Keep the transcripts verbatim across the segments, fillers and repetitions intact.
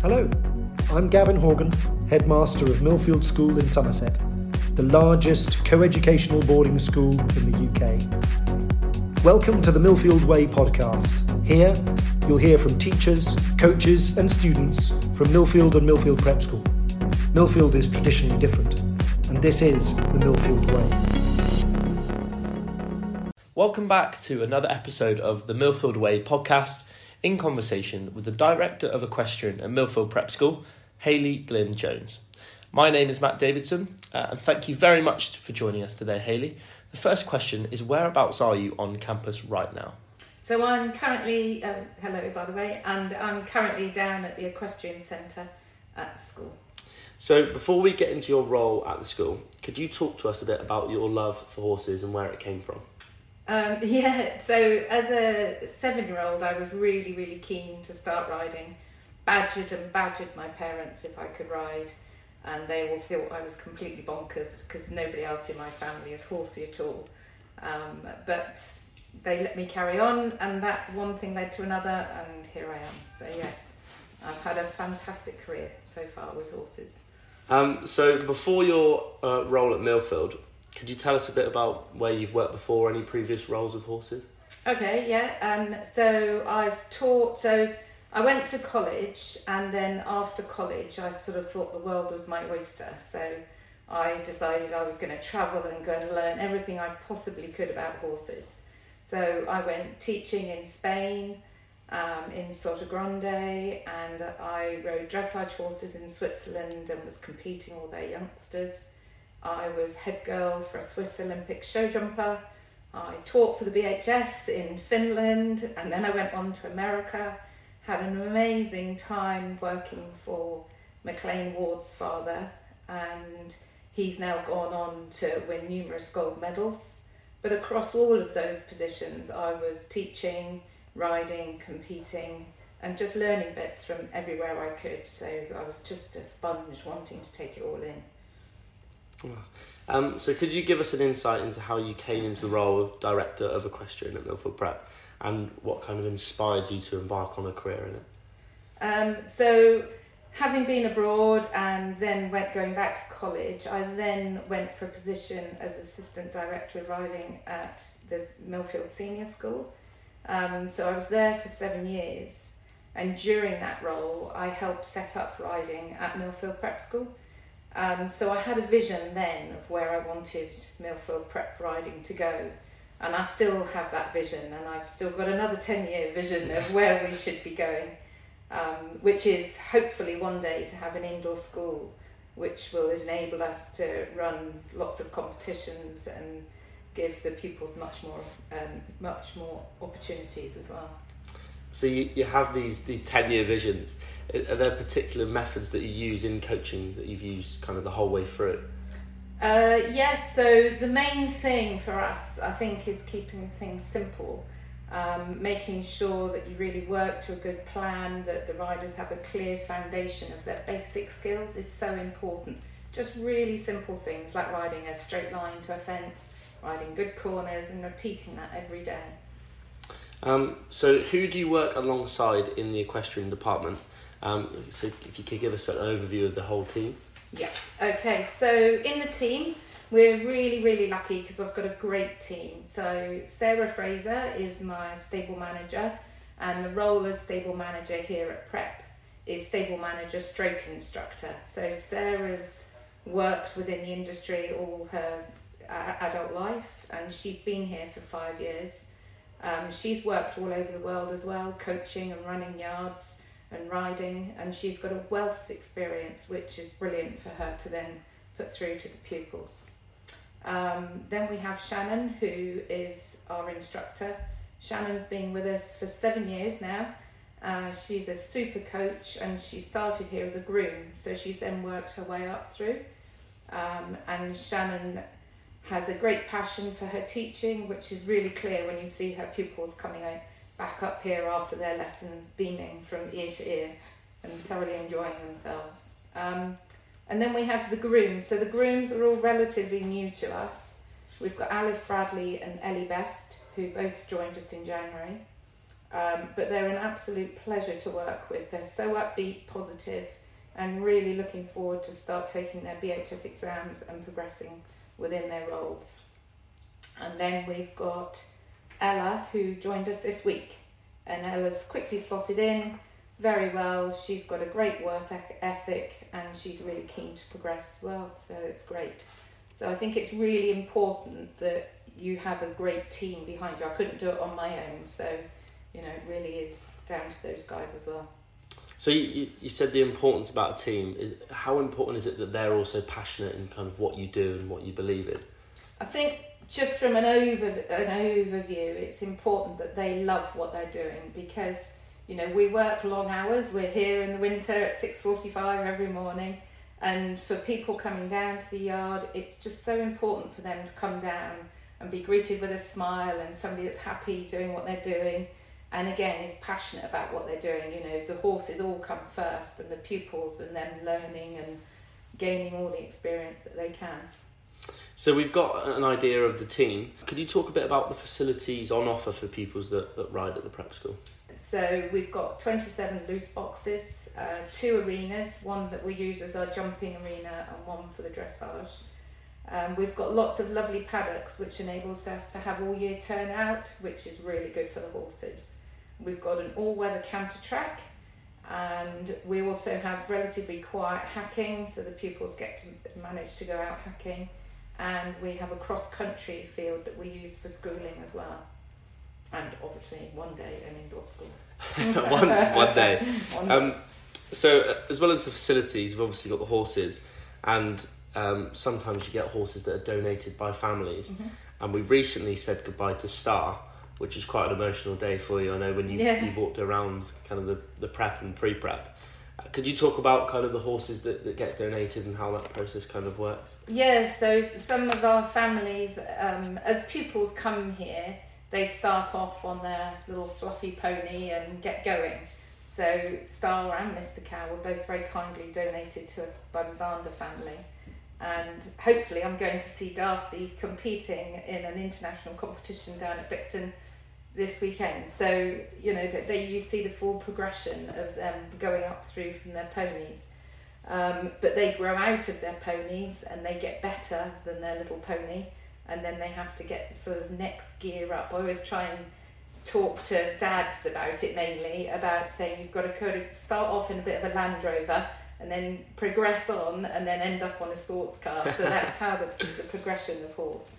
Hello, I'm Gavin Horgan, Headmaster of Millfield School in Somerset, the largest co-educational boarding school in the U K. Welcome to the Millfield Way podcast. Here, you'll hear from teachers, coaches and students from Millfield and Millfield Prep School. Millfield is traditionally different, and this is the Millfield Way. Welcome back to another episode of the Millfield Way podcast, in conversation with the Director of Equestrian at Millfield Prep School, Hayley Glynn Jones. My name is Matt Davidson, uh, and thank you very much for joining us today, Hayley. The first question is, whereabouts are you on campus right now? So I'm currently, um, hello by the way, and I'm currently down at the Equestrian Centre at the school. So before we get into your role at the school, could you talk to us a bit about your love for horses and where it came from? Um, yeah, so as a seven-year-old, I was really, really keen to start riding. Badgered and badgered my parents if I could ride, and they all thought I was completely bonkers because nobody else in my family is horsey at all. Um, but they let me carry on, and that one thing led to another, and here I am. So yes, I've had a fantastic career so far with horses. Um, so before your uh, role at Millfield, could you tell us a bit about where you've worked before, any previous roles with horses? Okay, yeah. Um, so I've taught, so I went to college, and then after college I sort of thought the world was my oyster. So I decided I was going to travel and go and learn everything I possibly could about horses. So I went teaching in Spain, um, in Sotogrande, and I rode dressage horses in Switzerland and was competing all their youngsters. I was head girl for a Swiss Olympic show jumper. I taught for the B H S in Finland, and then I went on to America. Had an amazing time working for McLean Ward's father, and he's now gone on to win numerous gold medals. But across all of those positions, I was teaching, riding, competing, and just learning bits from everywhere I could. So I was just a sponge wanting to take it all in. Um, so could you give us an insight into how you came into the role of Director of Equestrian at Millfield Prep, and what kind of inspired you to embark on a career in it? Um, so having been abroad and then went going back to college, I then went for a position as Assistant Director of Riding at the Millfield Senior School. Um, so I was there for seven years, and during that role I helped set up riding at Millfield Prep School. Um, so I had a vision then of where I wanted Millfield Prep riding to go, and I still have that vision, and I've still got another ten-year vision of where we should be going, um, which is hopefully one day to have an indoor school which will enable us to run lots of competitions and give the pupils much more um, much more opportunities as well. So you, you have these, these ten-year visions. Are there particular methods that you use in coaching that you've used kind of the whole way through? Uh, yes, so the main thing for us, I think, is keeping things simple, um, making sure that you really work to a good plan, that the riders have a clear foundation of their basic skills is so important. Just really simple things like riding a straight line to a fence, riding good corners, and repeating that every day. Um, so who do you work alongside in the equestrian department? Um, so if you could give us an overview of the whole team. Yeah, okay, so in the team, we're really, really lucky because we've got a great team. So Sarah Fraser is my stable manager, and the role as stable manager here at Prep is stable manager stroke instructor. So Sarah's worked within the industry all her uh, adult life, and she's been here for five years. Um, she's worked all over the world as well, coaching and running yards and riding, and she's got a wealth of experience which is brilliant for her to then put through to the pupils. Um, then we have Shannon, who is our instructor. Shannon's been with us for seven years now. Uh, she's a super coach, and she started here as a groom, so she's then worked her way up through. Um, and Shannon has a great passion for her teaching, which is really clear when you see her pupils coming out back up here after their lessons, beaming from ear to ear and thoroughly enjoying themselves. Um, and then we have the grooms. So the grooms are all relatively new to us. We've got Alice Bradley and Ellie Best, who both joined us in January. Um, but they're an absolute pleasure to work with. They're so upbeat, positive, and really looking forward to start taking their B H S exams and progressing within their roles. And then we've got Ella, who joined us this week. And Ella's quickly slotted in very well. She's got a great work ethic and she's really keen to progress as well. So it's great. So I think it's really important that you have a great team behind you. I couldn't do it on my own. So, you know, it really is down to those guys as well. So you, you said the importance about a team. Is how important is it that they're also passionate in kind of what you do and what you believe in? I think just from an over an overview, it's important that they love what they're doing because, you know, we work long hours. We're here in the winter at six forty-five every morning, and for people coming down to the yard, it's just so important for them to come down and be greeted with a smile and somebody that's happy doing what they're doing. And again, is passionate about what they're doing. You know, the horses all come first, and the pupils, and them learning and gaining all the experience that they can. So we've got an idea of the team. Could you talk a bit about the facilities on offer for pupils that, that ride at the prep school? So we've got twenty-seven loose boxes, uh, two arenas, one that we use as our jumping arena and one for the dressage. Um, we've got lots of lovely paddocks, which enables us to have all year turnout, which is really good for the horses. We've got an all-weather canter track, and we also have relatively quiet hacking, so the pupils get to manage to go out hacking. And we have a cross-country field that we use for schooling as well. And obviously, one day, an indoor school. one, one day. one um, so, uh, as well as the facilities, you've obviously got the horses, and um, sometimes you get horses that are donated by families. Mm-hmm. And we've recently said goodbye to Star, which is quite an emotional day for you. I know when you, yeah. you walked around kind of the, the prep and pre-prep. Uh, could you talk about kind of the horses that, that get donated and how that process kind of works? Yeah, so some of our families, um, as pupils come here, they start off on their little fluffy pony and get going. So Star and Mister Cow were both very kindly donated to us by the Zander family. And hopefully I'm going to see Darcy competing in an international competition down at Bicton this weekend. So, you know, that they you see the full progression of them going up through from their ponies. Um, but they grow out of their ponies and they get better than their little pony. And then they have to get sort of next gear up. I always try and talk to dads about it mainly, about saying you've got to kind of start off in a bit of a Land Rover and then progress on and then end up on a sports car. So that's how the, the progression of horse.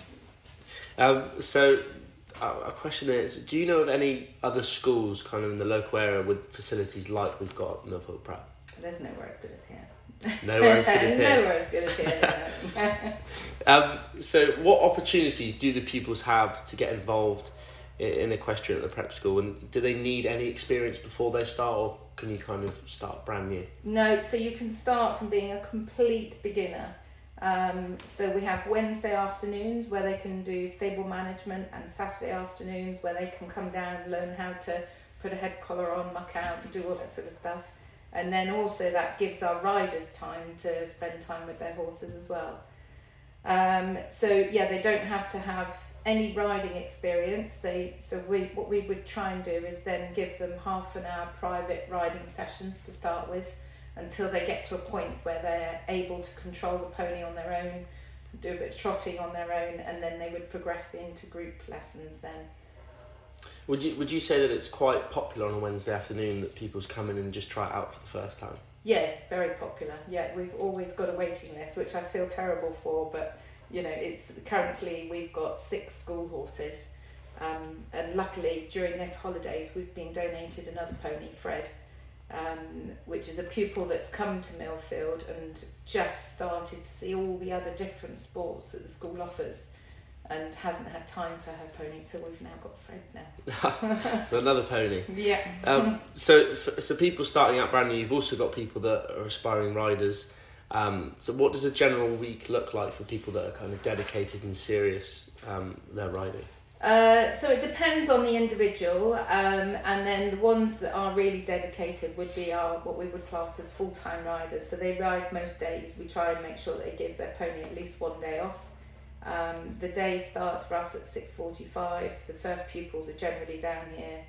um, so uh, a question is, do you know of any other schools kind of in the local area with facilities like we've got at Millfield Prep? There's nowhere as good as here. Nowhere as good as here. Nowhere as good as here. um, so what opportunities do the pupils have to get involved in, in equestrian at the prep school, and do they need any experience before they start, or can you kind of start brand new? No, so you can start from being a complete beginner. Um, so we have Wednesday afternoons where they can do stable management, and Saturday afternoons where they can come down and learn how to put a head collar on, muck out and do all that sort of stuff. And then also that gives our riders time to spend time with their horses as well. Um, so yeah, they don't have to have any riding experience. They so we what we would try and do is then give them half an hour private riding sessions to start with, until they get to a point where they're able to control the pony on their own, do a bit of trotting on their own, and then they would progress into group lessons then. Would you would you say that it's quite popular on a Wednesday afternoon that people's come in and just try it out for the first time? Yeah, very popular. Yeah, we've always got a waiting list, which I feel terrible for, but you know, it's currently we've got six school horses, um, and luckily during this holidays we've been donated another pony, Fred, um, which is a pupil that's come to Millfield and just started to see all the other different sports that the school offers, and hasn't had time for her pony, so we've now got Fred now. Another pony. Yeah. Um, so, so people starting out brand new, you've also got people that are aspiring riders. Um, so what does a general week look like for people that are kind of dedicated and serious um, their riding? Uh, so it depends on the individual, um, and then the ones that are really dedicated would be our what we would class as full-time riders. So they ride most days. We try and make sure they give their pony at least one day off. Um, the day starts for us at six forty-five. The first pupils are generally down here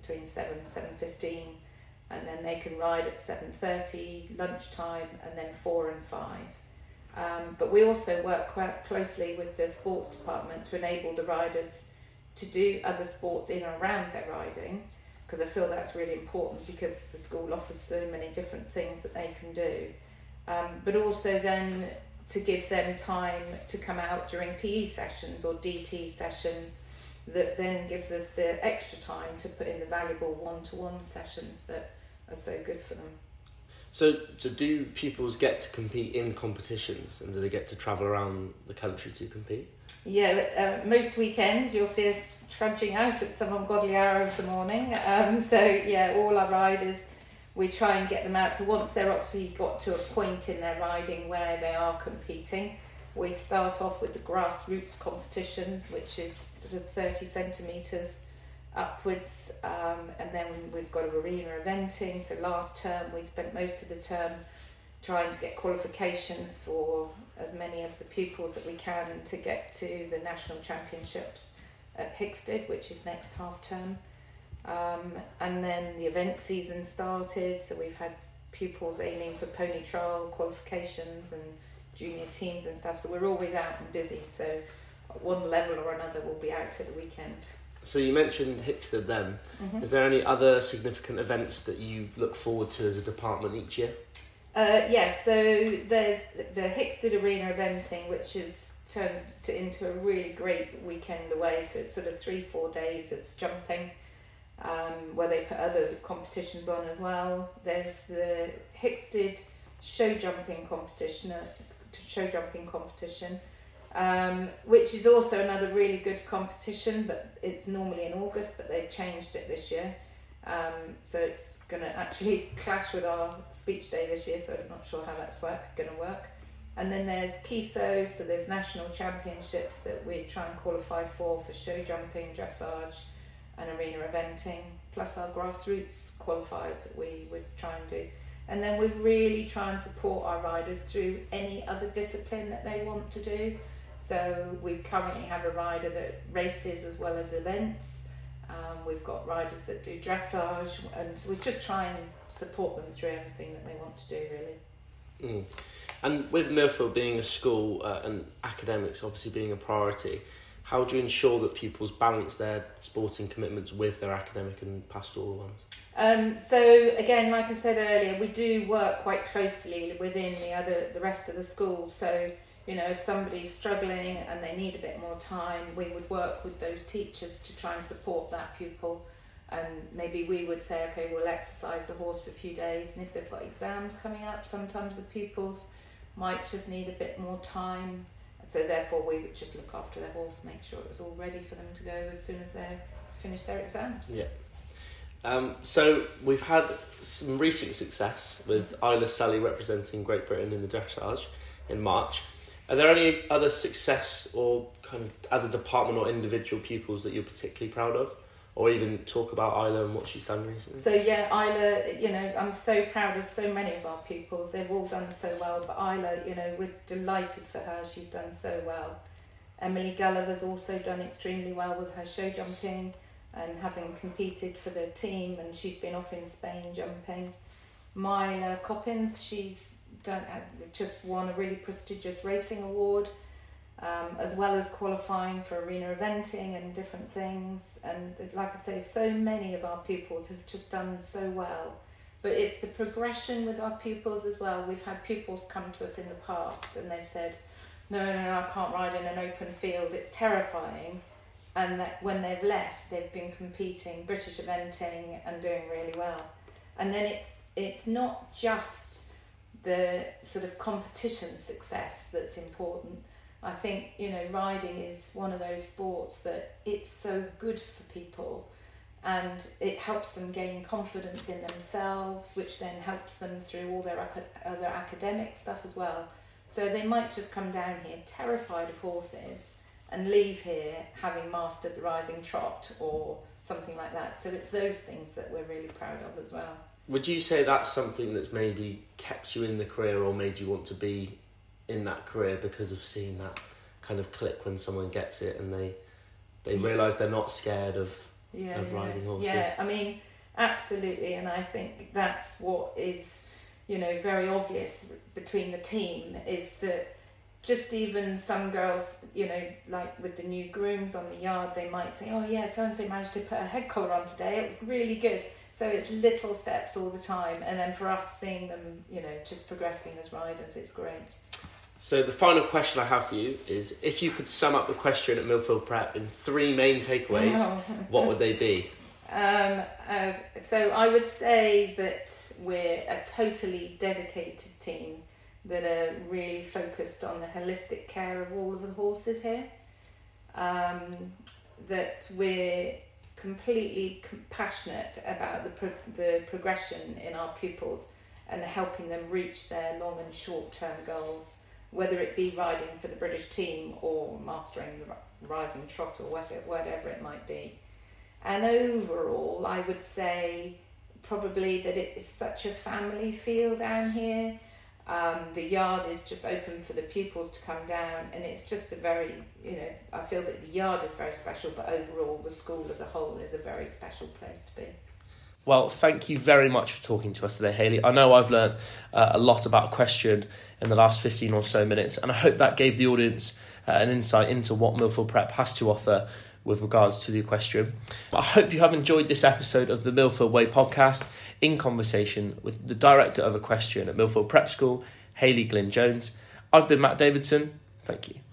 between seven and seven fifteen, and then they can ride at seven thirty, lunchtime, and then four and five. Um, but we also work quite closely with the sports department to enable the riders to do other sports in and around their riding, because I feel that's really important, because the school offers so many different things that they can do. Um, but also then to give them time to come out during P E sessions or D T sessions, that then gives us the extra time to put in the valuable one-to-one sessions that are so good for them. So, so do pupils get to compete in competitions, and do they get to travel around the country to compete? Yeah, uh, most weekends you'll see us trudging out at some ungodly hour of the morning. Um, so yeah, all our riders, we try and get them out. So once they're obviously got to a point in their riding where they are competing, we start off with the grassroots competitions, which is sort of thirty centimetres upwards, um, and then we've got arena eventing. So last term we spent most of the term trying to get qualifications for as many of the pupils that we can to get to the national championships at Hickstead, which is next half term. Um, and then the event season started, so we've had pupils aiming for pony trial qualifications and junior teams and stuff, so we're always out and busy, so at one level or another we'll be out at the weekend. So you mentioned Hickstead then. Mm-hmm. Is there any other significant events that you look forward to as a department each year? Uh, yeah, so there's the Hickstead Arena eventing, which is turned to, into a really great weekend away, so it's sort of three, four days of jumping, um, where they put other competitions on as well. There's the Hickstead show jumping competition, uh, show jumping competition, um, which is also another really good competition, but it's normally in August, but they've changed it this year. Um, so it's going to actually clash with our speech day this year, so I'm not sure how that's work, going to work. And then there's K I S O, so there's national championships that we try and qualify for, for show jumping, dressage and arena eventing, plus our grassroots qualifiers that we would try and do. And then we really try and support our riders through any other discipline that they want to do. So we currently have a rider that races as well as events. Um, we've got riders that do dressage, and so we just try and support them through everything that they want to do, really. Mm. And with Millfield being a school uh, and academics obviously being a priority, how do you ensure that pupils balance their sporting commitments with their academic and pastoral ones? Um, so again, like I said earlier, we do work quite closely within the other, the rest of the school. So, you know, if somebody's struggling and they need a bit more time, we would work with those teachers to try and support that pupil. And maybe we would say, okay, we'll exercise the horse for a few days. And if they've got exams coming up, sometimes the pupils might just need a bit more time. So therefore we would just look after their horse, make sure it was all ready for them to go as soon as they finish their exams. Yeah. Um, so we've had some recent success with Isla Sully representing Great Britain in the dressage in March. Are there any other success or kind of as a department or individual pupils that you're particularly proud of? Or even talk about Isla and what she's done recently? So yeah, Isla, you know, I'm so proud of so many of our pupils. They've all done so well, but Isla, you know, we're delighted for her. She's done so well. Emily Gulliver's also done extremely well with her show jumping and having competed for the team, and she's been off in Spain jumping. Myla Coppins, she's done just won a really prestigious racing award, um, as well as qualifying for arena eventing and different things. And like I say, so many of our pupils have just done so well. But it's the progression with our pupils as well. We've had pupils come to us in the past and they've said, no, no, no, I can't ride in an open field, it's terrifying. And that when they've left, they've been competing, British eventing and doing really well. And then it's it's not just the sort of competition success that's important. I think, you know, riding is one of those sports that it's so good for people and it helps them gain confidence in themselves, which then helps them through all their other academic stuff as well. So they might just come down here terrified of horses and leave here having mastered the rising trot or something like that. So it's those things that we're really proud of as well. Would you say that's something that's maybe kept you in the career or made you want to be in that career because of seeing that kind of click when someone gets it and they they realise they're not scared of yeah, of yeah. riding horses. Yeah, I mean, absolutely, and I think that's what is, you know, very obvious between the team is that just even some girls, you know, like with the new grooms on the yard, they might say, oh yeah, so-and-so managed to put a head collar on today, it was really good. So it's little steps all the time, and then for us seeing them, you know, just progressing as riders, it's great. So the final question I have for you is, if you could sum up the question at Millfield Prep in three main takeaways, Oh. what would they be? Um, uh, so I would say that we're a totally dedicated team that are really focused on the holistic care of all of the horses here. Um, that we're completely passionate about the pro- the progression in our pupils and helping them reach their long and short term goals, whether it be riding for the British team or mastering the rising trot or whatever, whatever it might be. And overall, I would say probably that it is such a family feel down here. Um, the yard is just open for the pupils to come down, and it's just a very, you know, I feel that the yard is very special, but overall the school as a whole is a very special place to be. Well, thank you very much for talking to us today, Hayley. I know I've learned uh, a lot about equestrian in the last fifteen or so minutes, and I hope that gave the audience uh, an insight into what Millfield Prep has to offer with regards to the equestrian. I hope you have enjoyed this episode of the Millfield Way podcast in conversation with the Director of Equestrian at Millfield Prep School, Hayley Glynn Jones. I've been Matt Davidson. Thank you.